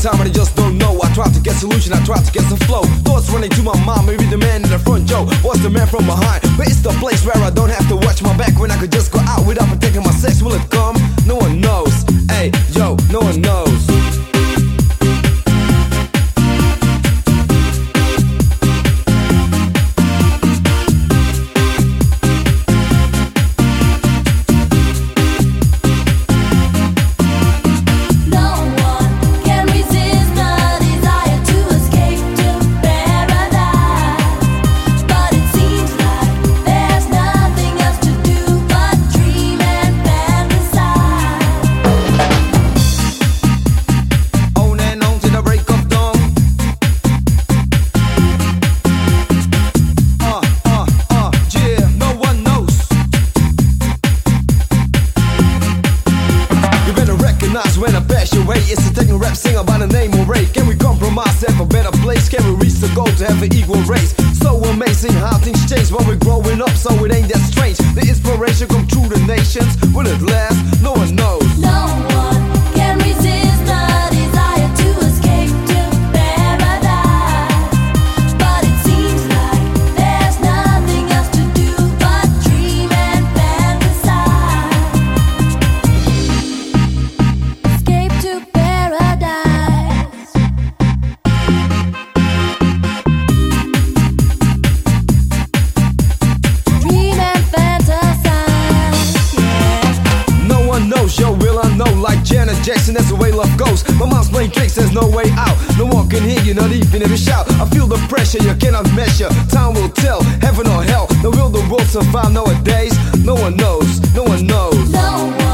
time and I just don't know. I try to get solution, I try to get some flow. Thoughts running to my mind, maybe the man in the front, Joe. What's the man from behind? But it's the place where I don't have to watch my back, when I could just go out without protecting my sex. Will it come? No one knows. Hey, yo, no one knows. When I pass your way, it's a techno rap singer by the name of Ray. Can we compromise, have a better place? Can we reach the goal to have an equal race? So amazing how things change when we're growing up, so it ain't that strange. The inspiration come through the nations. Will it last? No one knows. No one can resist the desire to escape to paradise, but it seems like there's nothing else to do but dream and fantasize. Escape to paradise. Dream and fantasize, yeah. No one knows, yo, will I know? Like Janet Jackson, that's the way love goes. My mom's playing tricks, there's no way out. No one can hear you, not even if you shout. I feel the pressure, you cannot measure. Time will tell, heaven or hell. Now will the world survive nowadays? No one knows, no one knows. No one